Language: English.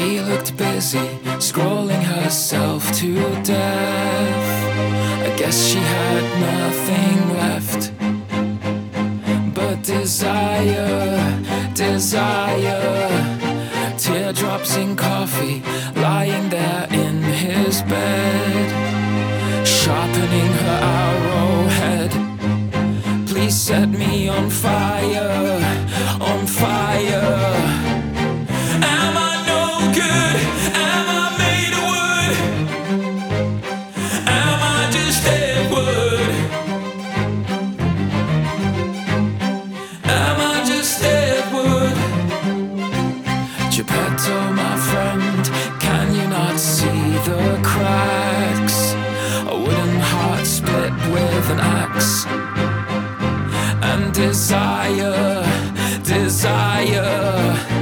She looked busy, scrolling herself to death. I guess she had nothing left but desire, desire. Teardrops in coffee, lying there in his bed, sharpening her arrowhead. Please set me on fire, on fire. Am I no good? Am I made of wood? Am I just dead wood? Am I just dead wood? Geppetto, my friend, can you not see the cracks? A wooden heart split with an axe. And desire, desire